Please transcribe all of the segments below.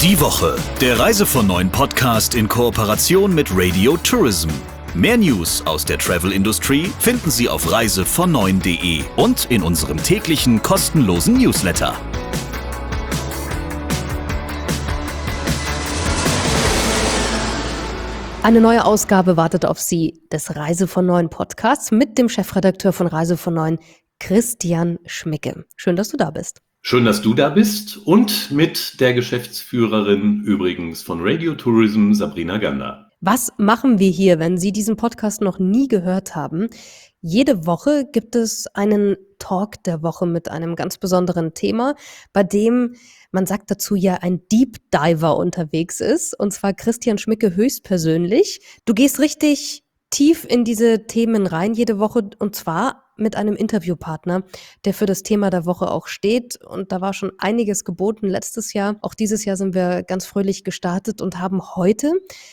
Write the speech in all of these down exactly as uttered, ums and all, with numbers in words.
Die Woche, der Reise von neun Podcast in Kooperation mit Radio Tourism. Mehr News aus der Travel-Industrie finden Sie auf reise von neun punkt de und in unserem täglichen kostenlosen Newsletter. Eine neue Ausgabe wartet auf Sie des Reise von neun Podcasts mit dem Chefredakteur von Reise von neun, Christian Schmicke. Schön, dass du da bist. Schön, dass du da bist und mit der Geschäftsführerin übrigens von Radio Tourism, Sabrina Gander. Was machen wir hier, wenn Sie diesen Podcast noch nie gehört haben? Jede Woche gibt es einen Talk der Woche mit einem ganz besonderen Thema, bei dem, man sagt dazu ja, ein Deep Diver unterwegs ist, und zwar Christian Schmicke höchstpersönlich. Du gehst richtig tief in diese Themen rein jede Woche, und zwar mit einem Interviewpartner, der für das Thema der Woche auch steht. Und da war schon einiges geboten letztes Jahr. Auch dieses Jahr sind wir ganz fröhlich gestartet und haben heute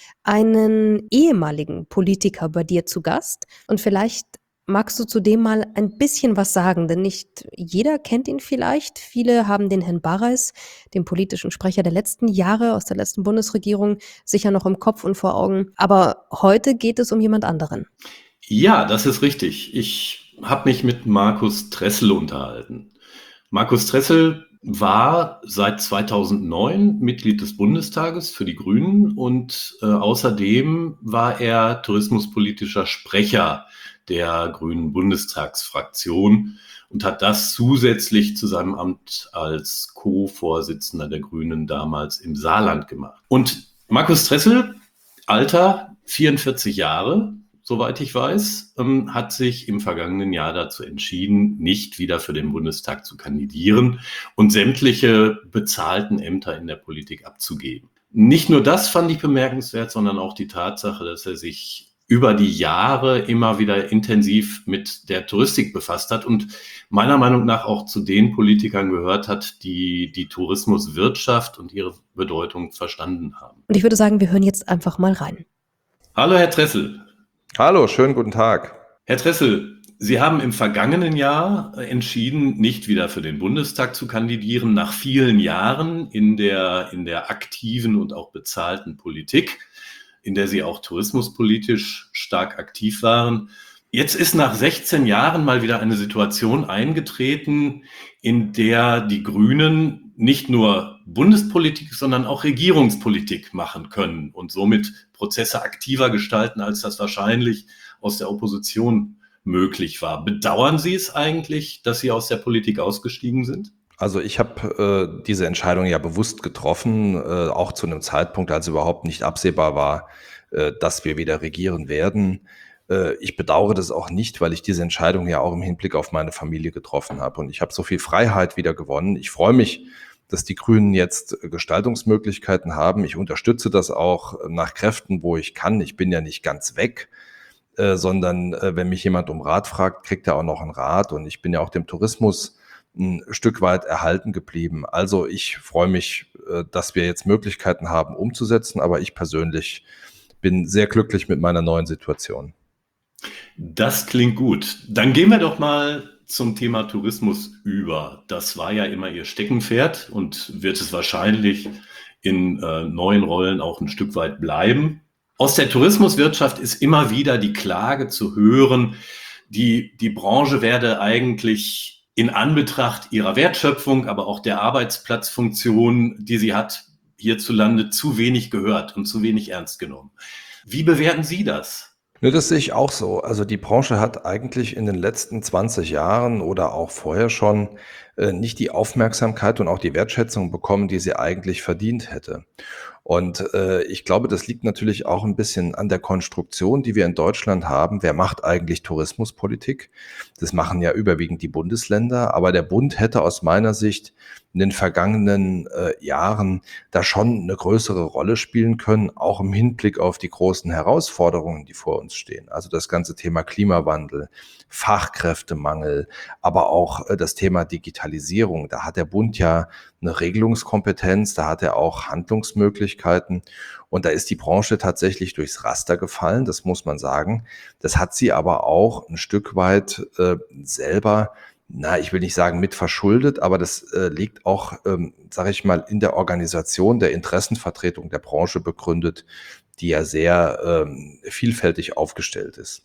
einen ehemaligen Politiker bei dir zu Gast. Und vielleicht magst du zu dem mal ein bisschen was sagen, denn nicht jeder kennt ihn vielleicht. Viele haben den Herrn Barreis, den politischen Sprecher der letzten Jahre aus der letzten Bundesregierung, sicher noch im Kopf und vor Augen. Aber heute geht es um jemand anderen. Ja, das ist richtig. Ich habe mich mit Markus Tressel unterhalten. Markus Tressel war seit zweitausendneun Mitglied des Bundestages für die Grünen und äh, außerdem war er tourismuspolitischer Sprecher der Grünen Bundestagsfraktion und hat das zusätzlich zu seinem Amt als Co-Vorsitzender der Grünen damals im Saarland gemacht. Und Markus Tressel, Alter vierundvierzig Jahre, soweit ich weiß, ähm, hat sich im vergangenen Jahr dazu entschieden, nicht wieder für den Bundestag zu kandidieren und sämtliche bezahlten Ämter in der Politik abzugeben. Nicht nur das fand ich bemerkenswert, sondern auch die Tatsache, dass er sich über die Jahre immer wieder intensiv mit der Touristik befasst hat und meiner Meinung nach auch zu den Politikern gehört hat, die die Tourismuswirtschaft und ihre Bedeutung verstanden haben. Und ich würde sagen, wir hören jetzt einfach mal rein. Hallo, Herr Tressel. Hallo, schönen guten Tag. Herr Tressel, Sie haben im vergangenen Jahr entschieden, nicht wieder für den Bundestag zu kandidieren, nach vielen Jahren in der, in der aktiven und auch bezahlten Politik, in der Sie auch tourismuspolitisch stark aktiv waren. Jetzt ist nach sechzehn Jahren mal wieder eine Situation eingetreten, in der die Grünen nicht nur Bundespolitik, sondern auch Regierungspolitik machen können und somit Prozesse aktiver gestalten, als das wahrscheinlich aus der Opposition möglich war. Bedauern Sie es eigentlich, dass Sie aus der Politik ausgestiegen sind? Also ich habe äh, diese Entscheidung ja bewusst getroffen, äh, auch zu einem Zeitpunkt, als überhaupt nicht absehbar war, äh, dass wir wieder regieren werden. Äh, ich bedauere das auch nicht, weil ich diese Entscheidung ja auch im Hinblick auf meine Familie getroffen habe. Und ich habe so viel Freiheit wieder gewonnen. Ich freue mich, dass die Grünen jetzt Gestaltungsmöglichkeiten haben. Ich unterstütze das auch nach Kräften, wo ich kann. Ich bin ja nicht ganz weg, äh, sondern äh, wenn mich jemand um Rat fragt, kriegt er auch noch einen Rat. Und ich bin ja auch dem Tourismus ein Stück weit erhalten geblieben. Also ich freue mich, äh, dass wir jetzt Möglichkeiten haben umzusetzen, aber ich persönlich bin sehr glücklich mit meiner neuen Situation. Das klingt gut. Dann gehen wir doch mal zum Thema Tourismus über. Das war ja immer Ihr Steckenpferd und wird es wahrscheinlich in äh, neuen Rollen auch ein Stück weit bleiben. Aus der Tourismuswirtschaft ist immer wieder die Klage zu hören, die, die Branche werde eigentlich in Anbetracht ihrer Wertschöpfung, aber auch der Arbeitsplatzfunktion, die sie hat, hierzulande zu wenig gehört und zu wenig ernst genommen. Wie bewerten Sie das? Ne, das sehe ich auch so. Also die Branche hat eigentlich in den letzten zwanzig Jahren oder auch vorher schon äh, nicht die Aufmerksamkeit und auch die Wertschätzung bekommen, die sie eigentlich verdient hätte. Und äh, ich glaube, das liegt natürlich auch ein bisschen an der Konstruktion, die wir in Deutschland haben. Wer macht eigentlich Tourismuspolitik? Das machen ja überwiegend die Bundesländer, aber der Bund hätte aus meiner Sicht in den vergangenen äh, Jahren da schon eine größere Rolle spielen können, auch im Hinblick auf die großen Herausforderungen, die vor uns stehen. Also das ganze Thema Klimawandel, Fachkräftemangel, aber auch äh, das Thema Digitalisierung. Da hat der Bund ja eine Regelungskompetenz, da hat er auch Handlungsmöglichkeiten und da ist die Branche tatsächlich durchs Raster gefallen, das muss man sagen. Das hat sie aber auch ein Stück weit äh, selber Na, ich will nicht sagen mit verschuldet, aber das äh, liegt auch, ähm, sage ich mal, in der Organisation der Interessenvertretung der Branche begründet, die ja sehr ähm, vielfältig aufgestellt ist.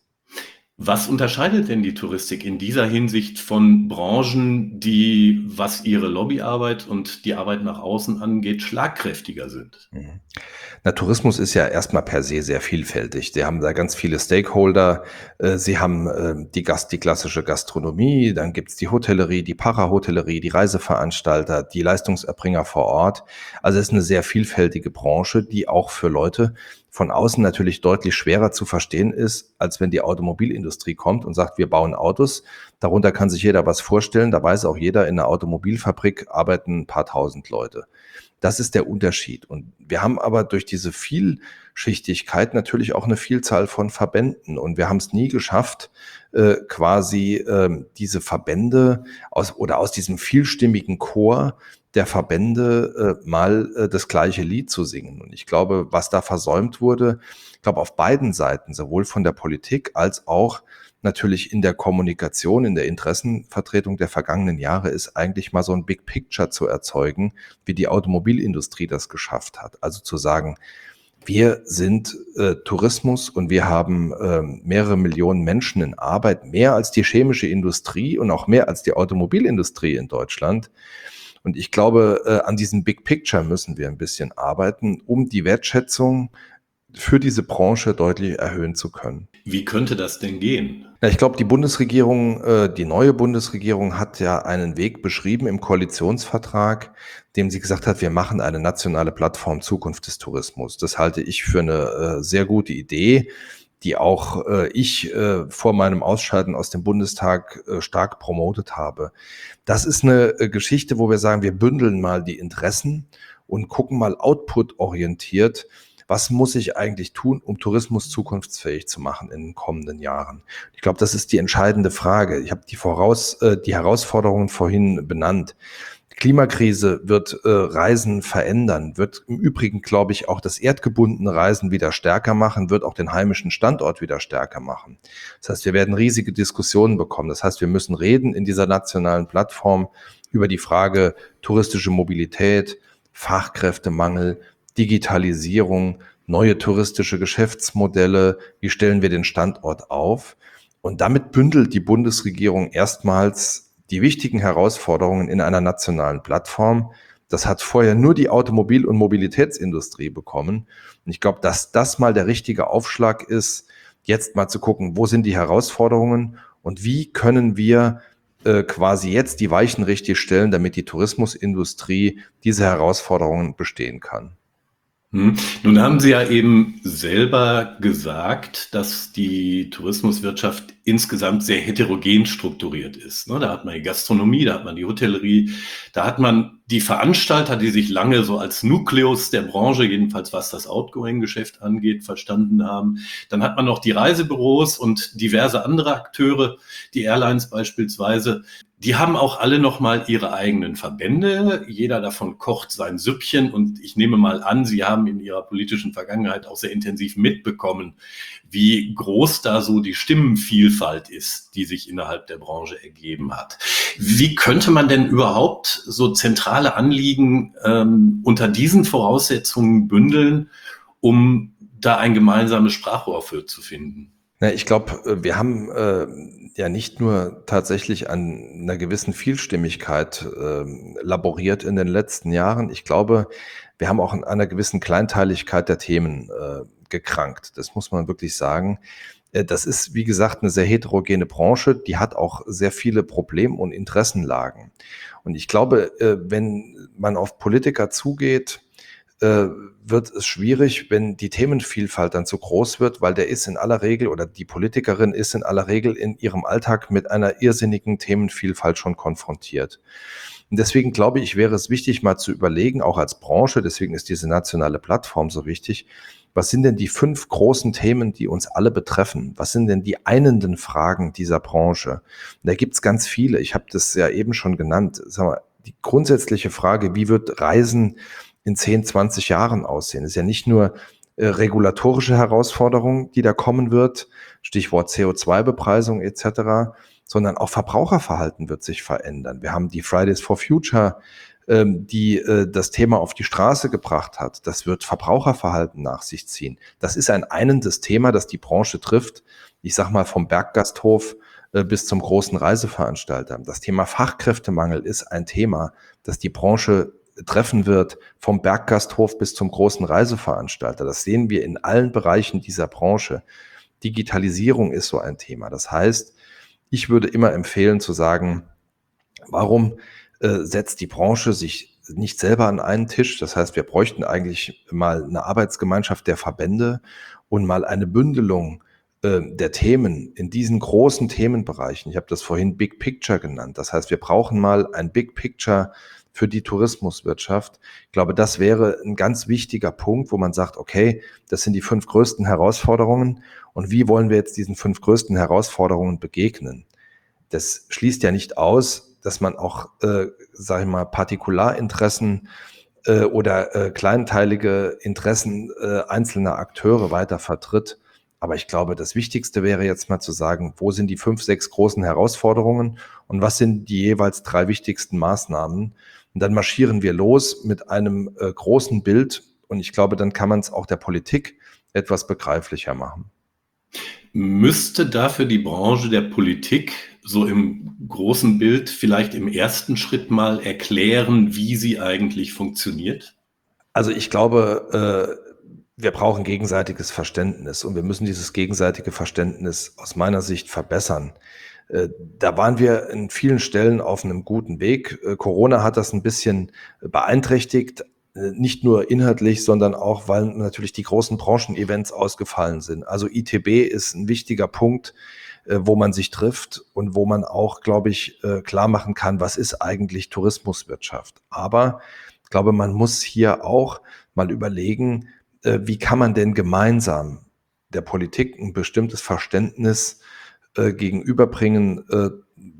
Was unterscheidet denn die Touristik in dieser Hinsicht von Branchen, die, was ihre Lobbyarbeit und die Arbeit nach außen angeht, schlagkräftiger sind? Mhm. Na, Tourismus ist ja erstmal per se sehr vielfältig. Sie haben da ganz viele Stakeholder. Äh, Sie haben ähm, die Gast, die klassische Gastronomie, dann gibt's die Hotellerie, die Parahotellerie, die Reiseveranstalter, die Leistungserbringer vor Ort. Also es ist eine sehr vielfältige Branche, die auch für Leute von außen natürlich deutlich schwerer zu verstehen ist, als wenn die Automobilindustrie kommt und sagt, wir bauen Autos. Darunter kann sich jeder was vorstellen. Da weiß auch jeder, in einer Automobilfabrik arbeiten ein paar tausend Leute. Das ist der Unterschied. Und wir haben aber durch diese Vielschichtigkeit natürlich auch eine Vielzahl von Verbänden. Und wir haben es nie geschafft, äh, quasi äh, diese Verbände aus oder aus diesem vielstimmigen Chor der Verbände äh, mal äh, das gleiche Lied zu singen. Und ich glaube, was da versäumt wurde, ich glaube auf beiden Seiten, sowohl von der Politik als auch natürlich in der Kommunikation, in der Interessenvertretung der vergangenen Jahre, ist eigentlich mal so ein Big Picture zu erzeugen, wie die Automobilindustrie das geschafft hat. Also zu sagen, wir sind äh, Tourismus und wir haben äh, mehrere Millionen Menschen in Arbeit, mehr als die chemische Industrie und auch mehr als die Automobilindustrie in Deutschland. Und ich glaube, äh, an diesem Big Picture müssen wir ein bisschen arbeiten, um die Wertschätzung für diese Branche deutlich erhöhen zu können. Wie könnte das denn gehen? Ja, ich glaube, die Bundesregierung, äh, die neue Bundesregierung hat ja einen Weg beschrieben im Koalitionsvertrag, dem sie gesagt hat, wir machen eine nationale Plattform Zukunft des Tourismus. Das halte ich für eine äh, sehr gute Idee, die auch äh, ich äh, vor meinem Ausscheiden aus dem Bundestag äh, stark promotet habe. Das ist eine äh, Geschichte, wo wir sagen, wir bündeln mal die Interessen und gucken mal output-orientiert, was muss ich eigentlich tun, um Tourismus zukunftsfähig zu machen in den kommenden Jahren? Ich glaube, das ist die entscheidende Frage. Ich habe die, Voraus, äh, die Herausforderungen vorhin benannt. Die Klimakrise wird äh, Reisen verändern, wird im Übrigen, glaube ich, auch das erdgebundene Reisen wieder stärker machen, wird auch den heimischen Standort wieder stärker machen. Das heißt, wir werden riesige Diskussionen bekommen. Das heißt, wir müssen reden in dieser nationalen Plattform über die Frage touristische Mobilität, Fachkräftemangel, Digitalisierung, neue touristische Geschäftsmodelle, wie stellen wir den Standort auf? Und damit bündelt die Bundesregierung erstmals die wichtigen Herausforderungen in einer nationalen Plattform. Das hat vorher nur die Automobil- und Mobilitätsindustrie bekommen. Und ich glaube, dass das mal der richtige Aufschlag ist, jetzt mal zu gucken, wo sind die Herausforderungen und wie können wir äh, quasi jetzt die Weichen richtig stellen, damit die Tourismusindustrie diese Herausforderungen bestehen kann. Hm. Nun haben Sie ja eben selber gesagt, dass die Tourismuswirtschaft insgesamt sehr heterogen strukturiert ist. Da hat man die Gastronomie, da hat man die Hotellerie, da hat man die Veranstalter, die sich lange so als Nukleus der Branche, jedenfalls was das Outgoing-Geschäft angeht, verstanden haben. Dann hat man noch die Reisebüros und diverse andere Akteure, die Airlines beispielsweise. Die haben auch alle nochmal ihre eigenen Verbände. Jeder davon kocht sein Süppchen. Und ich nehme mal an, Sie haben in Ihrer politischen Vergangenheit auch sehr intensiv mitbekommen, wie groß da so die Stimmenvielfalt ist, die sich innerhalb der Branche ergeben hat. Wie könnte man denn überhaupt so zentrale Anliegen ähm, unter diesen Voraussetzungen bündeln, um da ein gemeinsames Sprachrohr für zu finden? Na, ich glaube, wir haben äh, ja nicht nur tatsächlich an einer gewissen Vielstimmigkeit äh, laboriert in den letzten Jahren. Ich glaube, wir haben auch an einer gewissen Kleinteiligkeit der Themen äh, gekrankt. Das muss man wirklich sagen. Äh, das ist, wie gesagt, eine sehr heterogene Branche. Die hat auch sehr viele Problem- und Interessenlagen. Und ich glaube, äh, wenn man auf Politiker zugeht, äh, wird es schwierig, wenn die Themenvielfalt dann zu groß wird, weil der ist in aller Regel oder die Politikerin ist in aller Regel in ihrem Alltag mit einer irrsinnigen Themenvielfalt schon konfrontiert. Und deswegen glaube ich, wäre es wichtig, mal zu überlegen, auch als Branche, deswegen ist diese nationale Plattform so wichtig, was sind denn die fünf großen Themen, die uns alle betreffen? Was sind denn die einenden Fragen dieser Branche? Und da gibt es ganz viele. Ich habe das ja eben schon genannt. Sag mal, die grundsätzliche Frage, wie wird Reisen in zehn, zwanzig Jahren aussehen? Das ist ja nicht nur äh, regulatorische Herausforderung, die da kommen wird, Stichwort C O zwei Bepreisung et cetera, sondern auch Verbraucherverhalten wird sich verändern. Wir haben die Fridays for Future, ähm, die äh, das Thema auf die Straße gebracht hat. Das wird Verbraucherverhalten nach sich ziehen. Das ist ein einendes Thema, das die Branche trifft. Ich sag mal vom Berggasthof äh, bis zum großen Reiseveranstalter. Das Thema Fachkräftemangel ist ein Thema, das die Branche treffen wird, vom Berggasthof bis zum großen Reiseveranstalter. Das sehen wir in allen Bereichen dieser Branche. Digitalisierung ist so ein Thema. Das heißt, ich würde immer empfehlen zu sagen, warum äh, setzt die Branche sich nicht selber an einen Tisch? Das heißt, wir bräuchten eigentlich mal eine Arbeitsgemeinschaft der Verbände und mal eine Bündelung äh, der Themen in diesen großen Themenbereichen. Ich habe das vorhin Big Picture genannt. Das heißt, wir brauchen mal ein Big Picture für die Tourismuswirtschaft. Ich glaube, das wäre ein ganz wichtiger Punkt, wo man sagt, okay, das sind die fünf größten Herausforderungen und wie wollen wir jetzt diesen fünf größten Herausforderungen begegnen? Das schließt ja nicht aus, dass man auch, äh, sage ich mal, Partikularinteressen äh, oder äh, kleinteilige Interessen äh, einzelner Akteure weiter vertritt. Aber ich glaube, das Wichtigste wäre jetzt mal zu sagen, wo sind die fünf, sechs großen Herausforderungen und was sind die jeweils drei wichtigsten Maßnahmen? Und dann marschieren wir los mit einem äh, großen Bild und ich glaube, dann kann man es auch der Politik etwas begreiflicher machen. Müsste dafür die Branche der Politik so im großen Bild vielleicht im ersten Schritt mal erklären, wie sie eigentlich funktioniert? Also ich glaube, äh, wir brauchen gegenseitiges Verständnis und wir müssen dieses gegenseitige Verständnis aus meiner Sicht verbessern. Äh, da waren wir in vielen Stellen auf einem guten Weg. Äh, Corona hat das ein bisschen beeinträchtigt, äh, nicht nur inhaltlich, sondern auch, weil natürlich die großen Branchen-Events ausgefallen sind. Also I T B ist ein wichtiger Punkt, äh, wo man sich trifft und wo man auch, glaube ich, äh, klar machen kann, was ist eigentlich Tourismuswirtschaft. Aber ich glaube, man muss hier auch mal überlegen, äh, wie kann man denn gemeinsam der Politik ein bestimmtes Verständnis äh, gegenüberbringen, äh,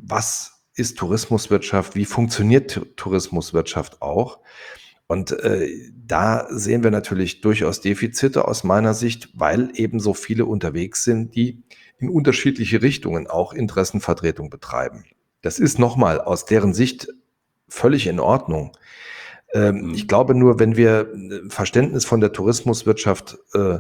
was ist Tourismuswirtschaft, wie funktioniert T- Tourismuswirtschaft auch. Und äh, da sehen wir natürlich durchaus Defizite aus meiner Sicht, weil eben so viele unterwegs sind, die in unterschiedliche Richtungen auch Interessenvertretung betreiben. Das ist nochmal aus deren Sicht völlig in Ordnung. Ähm, ich glaube nur, wenn wir ein Verständnis von der Tourismuswirtschaft äh,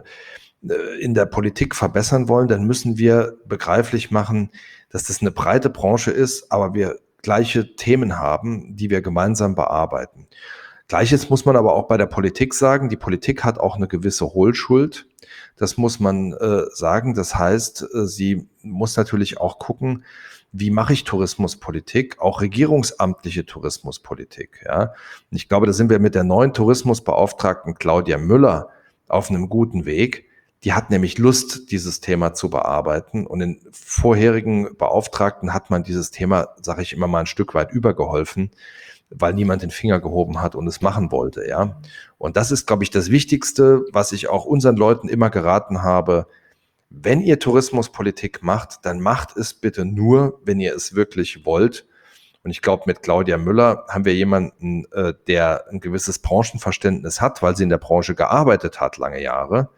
in der Politik verbessern wollen, dann müssen wir begreiflich machen, dass das eine breite Branche ist, aber wir gleiche Themen haben, die wir gemeinsam bearbeiten. Gleiches muss man aber auch bei der Politik sagen. Die Politik hat auch eine gewisse Hohlschuld. Das muss man äh, sagen. Das heißt, äh, sie muss natürlich auch gucken, wie mache ich Tourismuspolitik, auch regierungsamtliche Tourismuspolitik. Ja? Und ich glaube, da sind wir mit der neuen Tourismusbeauftragten Claudia Müller auf einem guten Weg. Die hat nämlich Lust, dieses Thema zu bearbeiten. Und den vorherigen Beauftragten hat man dieses Thema, sage ich immer mal, ein Stück weit übergeholfen, weil niemand den Finger gehoben hat und es machen wollte. Ja. Und das ist, glaube ich, das Wichtigste, was ich auch unseren Leuten immer geraten habe. Wenn ihr Tourismuspolitik macht, dann macht es bitte nur, wenn ihr es wirklich wollt. Und ich glaube, mit Claudia Müller haben wir jemanden, äh, der ein gewisses Branchenverständnis hat, weil sie in der Branche gearbeitet hat, lange Jahre.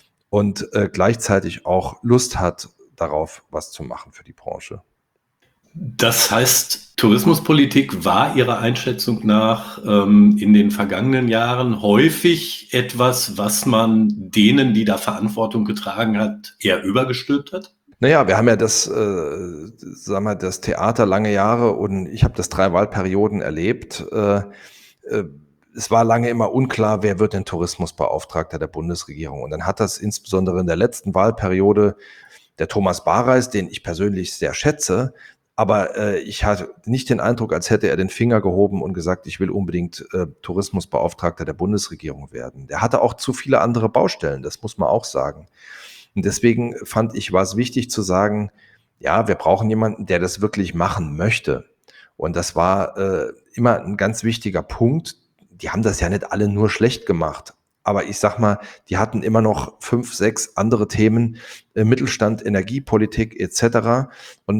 Und äh, gleichzeitig auch Lust hat, darauf was zu machen für die Branche. Das heißt, Tourismuspolitik war Ihrer Einschätzung nach ähm, in den vergangenen Jahren häufig etwas, was man denen, die da Verantwortung getragen hat, eher übergestülpt hat? Naja, wir haben ja das, äh, sagen wir, das Theater lange Jahre und ich habe das drei Wahlperioden erlebt. Äh, äh, Es war lange immer unklar, wer wird denn Tourismusbeauftragter der Bundesregierung. Und dann hat das insbesondere in der letzten Wahlperiode der Thomas Bareis, den ich persönlich sehr schätze, aber äh, ich hatte nicht den Eindruck, als hätte er den Finger gehoben und gesagt, ich will unbedingt äh, Tourismusbeauftragter der Bundesregierung werden. Der hatte auch zu viele andere Baustellen, das muss man auch sagen. Und deswegen fand ich, war es wichtig zu sagen, ja, wir brauchen jemanden, der das wirklich machen möchte. Und das war äh, immer ein ganz wichtiger Punkt. Die haben das ja nicht alle nur schlecht gemacht. Aber ich sag mal, die hatten immer noch fünf, sechs andere Themen, äh, Mittelstand, Energiepolitik et cetera. Und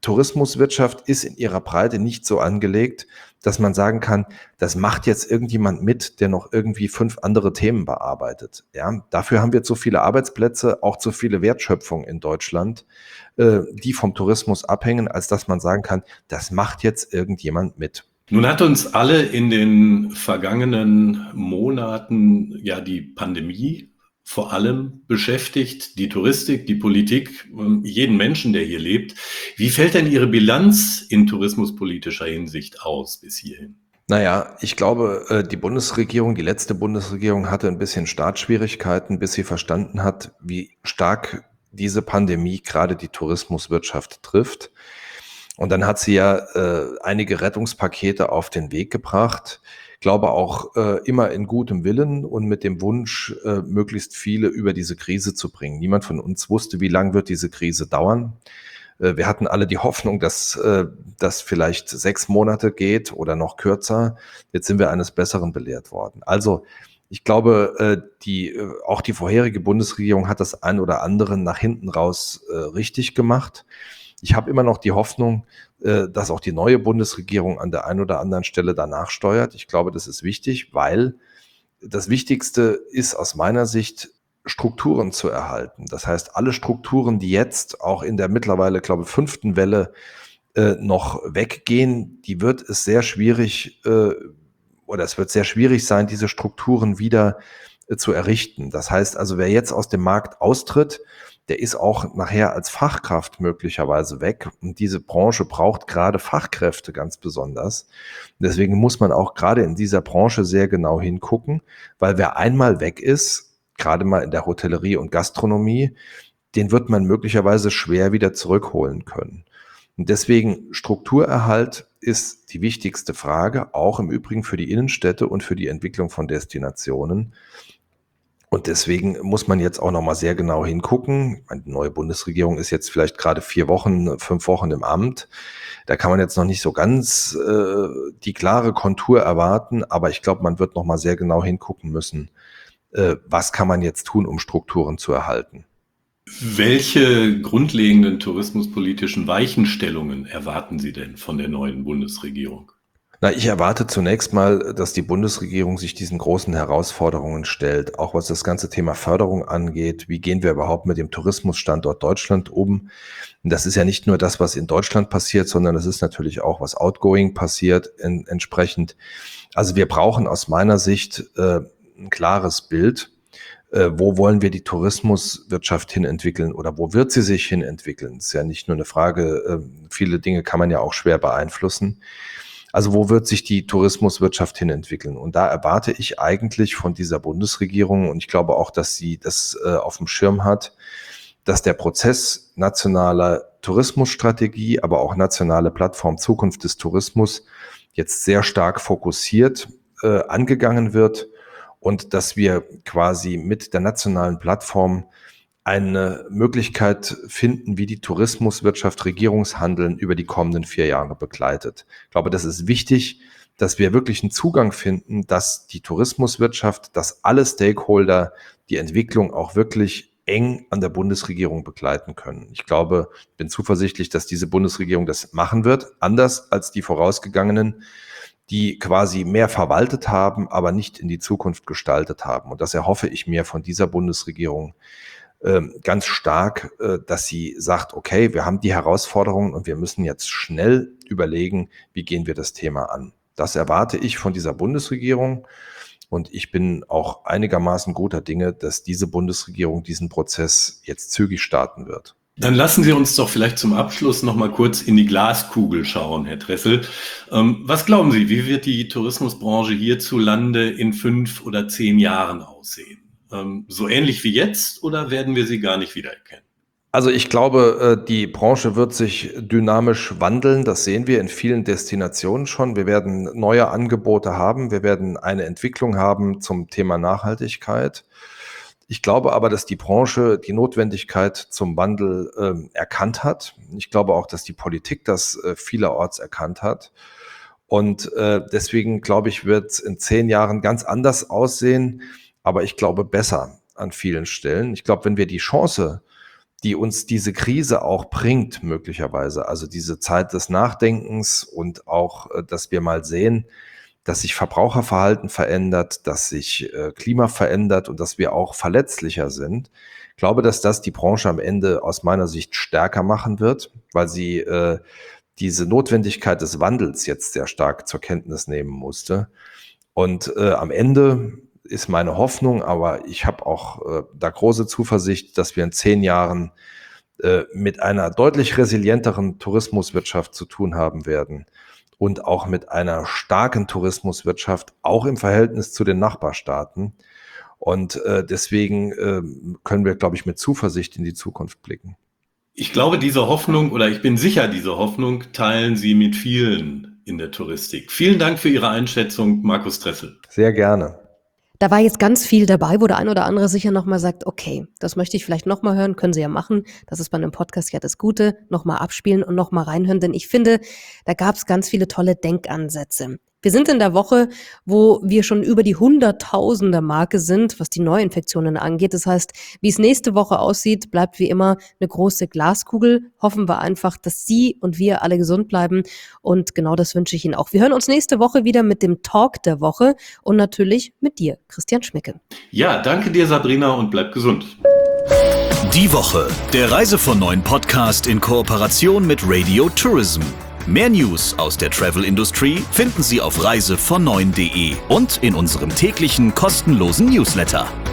Tourismuswirtschaft ist in ihrer Breite nicht so angelegt, dass man sagen kann, das macht jetzt irgendjemand mit, der noch irgendwie fünf andere Themen bearbeitet. Ja, dafür haben wir zu viele Arbeitsplätze, auch zu viele Wertschöpfung in Deutschland, äh, die vom Tourismus abhängen, als dass man sagen kann, das macht jetzt irgendjemand mit. Nun hat uns alle in den vergangenen Monaten ja die Pandemie vor allem beschäftigt, die Touristik, die Politik, jeden Menschen, der hier lebt. Wie fällt denn Ihre Bilanz in tourismuspolitischer Hinsicht aus bis hierhin? Naja, ich glaube, die Bundesregierung, die letzte Bundesregierung hatte ein bisschen Startschwierigkeiten, bis sie verstanden hat, wie stark diese Pandemie gerade die Tourismuswirtschaft trifft. Und dann hat sie ja äh, einige Rettungspakete auf den Weg gebracht. Ich glaube auch äh, immer in gutem Willen und mit dem Wunsch, äh, möglichst viele über diese Krise zu bringen. Niemand von uns wusste, wie lang wird diese Krise dauern. Äh, wir hatten alle die Hoffnung, dass äh, das vielleicht sechs Monate geht oder noch kürzer. Jetzt sind wir eines Besseren belehrt worden. Also ich glaube, äh, die, äh, auch die vorherige Bundesregierung hat das ein oder andere nach hinten raus äh, richtig gemacht. Ich habe immer noch die Hoffnung, äh, dass auch die neue Bundesregierung an der einen oder anderen Stelle danach steuert. Ich glaube, das ist wichtig, weil das Wichtigste ist aus meiner Sicht, Strukturen zu erhalten. Das heißt, alle Strukturen, die jetzt auch in der mittlerweile, glaube ich, fünften Welle äh, noch weggehen, die wird es sehr schwierig äh, oder es wird sehr schwierig sein, diese Strukturen wieder äh, zu errichten. Das heißt also, wer jetzt aus dem Markt austritt, der ist auch nachher als Fachkraft möglicherweise weg. Und diese Branche braucht gerade Fachkräfte ganz besonders. Deswegen muss man auch gerade in dieser Branche sehr genau hingucken, weil wer einmal weg ist, gerade mal in der Hotellerie und Gastronomie, den wird man möglicherweise schwer wieder zurückholen können. Und deswegen Strukturerhalt ist die wichtigste Frage, auch im Übrigen für die Innenstädte und für die Entwicklung von Destinationen. Und deswegen muss man jetzt auch noch mal sehr genau hingucken. Die neue Bundesregierung ist jetzt vielleicht gerade vier Wochen, fünf Wochen im Amt. Da kann man jetzt noch nicht so ganz äh, die klare Kontur erwarten, aber ich glaube, man wird noch mal sehr genau hingucken müssen, äh, was kann man jetzt tun, um Strukturen zu erhalten. Welche grundlegenden tourismuspolitischen Weichenstellungen erwarten Sie denn von der neuen Bundesregierung? Na, ich erwarte zunächst mal, dass die Bundesregierung sich diesen großen Herausforderungen stellt, auch was das ganze Thema Förderung angeht. Wie gehen wir überhaupt mit dem Tourismusstandort Deutschland um? Und das ist ja nicht nur das, was in Deutschland passiert, sondern das ist natürlich auch, was outgoing passiert in, entsprechend. Also wir brauchen aus meiner Sicht äh, ein klares Bild. Äh, wo wollen wir die Tourismuswirtschaft hin entwickeln oder wo wird sie sich hin entwickeln? Das ist ja nicht nur eine Frage, äh, viele Dinge kann man ja auch schwer beeinflussen. Also wo wird sich die Tourismuswirtschaft hin entwickeln? Und da erwarte ich eigentlich von dieser Bundesregierung, und ich glaube auch, dass sie das äh, auf dem Schirm hat, dass der Prozess nationaler Tourismusstrategie, aber auch nationale Plattform Zukunft des Tourismus jetzt sehr stark fokussiert äh, angegangen wird und dass wir quasi mit der nationalen Plattform eine Möglichkeit finden, wie die Tourismuswirtschaft Regierungshandeln über die kommenden vier Jahre begleitet. Ich glaube, das ist wichtig, dass wir wirklich einen Zugang finden, dass die Tourismuswirtschaft, dass alle Stakeholder die Entwicklung auch wirklich eng an der Bundesregierung begleiten können. Ich glaube, ich bin zuversichtlich, dass diese Bundesregierung das machen wird, anders als die vorausgegangenen, die quasi mehr verwaltet haben, aber nicht in die Zukunft gestaltet haben. Und das erhoffe ich mir von dieser Bundesregierung ganz stark, dass sie sagt, okay, wir haben die Herausforderungen und wir müssen jetzt schnell überlegen, wie gehen wir das Thema an. Das erwarte ich von dieser Bundesregierung und ich bin auch einigermaßen guter Dinge, dass diese Bundesregierung diesen Prozess jetzt zügig starten wird. Dann lassen Sie uns doch vielleicht zum Abschluss noch mal kurz in die Glaskugel schauen, Herr Dressel. Ähm, was glauben Sie, wie wird die Tourismusbranche hierzulande in fünf oder zehn Jahren aussehen? Ähm, so ähnlich wie jetzt oder werden wir sie gar nicht wiedererkennen? Also ich glaube, die Branche wird sich dynamisch wandeln. Das sehen wir in vielen Destinationen schon. Wir werden neue Angebote haben. Wir werden eine Entwicklung haben zum Thema Nachhaltigkeit. Ich glaube aber, dass die Branche die Notwendigkeit zum Wandel äh, erkannt hat. Ich glaube auch, dass die Politik das äh, vielerorts erkannt hat. Und äh, deswegen, glaube ich, wird es in zehn Jahren ganz anders aussehen. Aber ich glaube besser an vielen Stellen. Ich glaube, wenn wir die Chance, die uns diese Krise auch bringt, möglicherweise. Also diese Zeit des Nachdenkens und auch, äh, dass wir mal sehen, dass sich Verbraucherverhalten verändert, dass sich äh, Klima verändert und dass wir auch verletzlicher sind. Ich glaube, dass das die Branche am Ende aus meiner Sicht stärker machen wird, weil sie äh, diese Notwendigkeit des Wandels jetzt sehr stark zur Kenntnis nehmen musste. Und äh, am Ende ist meine Hoffnung, aber ich habe auch äh, da große Zuversicht, dass wir in zehn Jahren äh, mit einer deutlich resilienteren Tourismuswirtschaft zu tun haben werden und auch mit einer starken Tourismuswirtschaft, auch im Verhältnis zu den Nachbarstaaten. Und äh, deswegen äh, können wir, glaube ich, mit Zuversicht in die Zukunft blicken. Ich glaube, diese Hoffnung, oder ich bin sicher, diese Hoffnung teilen Sie mit vielen in der Touristik. Vielen Dank für Ihre Einschätzung, Markus Dressel. Sehr gerne. Da war jetzt ganz viel dabei, wo der ein oder andere sicher nochmal sagt, okay, das möchte ich vielleicht nochmal hören, können Sie ja machen. Das ist bei einem Podcast ja das Gute, nochmal abspielen und nochmal reinhören, denn ich finde, da gab es ganz viele tolle Denkansätze. Wir sind in der Woche, wo wir schon über die Hunderttausender-Marke sind, was die Neuinfektionen angeht. Das heißt, wie es nächste Woche aussieht, bleibt wie immer eine große Glaskugel. Hoffen wir einfach, dass Sie und wir alle gesund bleiben. Und genau das wünsche ich Ihnen auch. Wir hören uns nächste Woche wieder mit dem Talk der Woche und natürlich mit dir, Christian Schmicke. Ja, danke dir, Sabrina, und bleib gesund. Die Woche, der Reise von neun Podcast in Kooperation mit Radio Tourism. Mehr News aus der Travel Industry finden Sie auf reise von neun punkt de und in unserem täglichen kostenlosen Newsletter.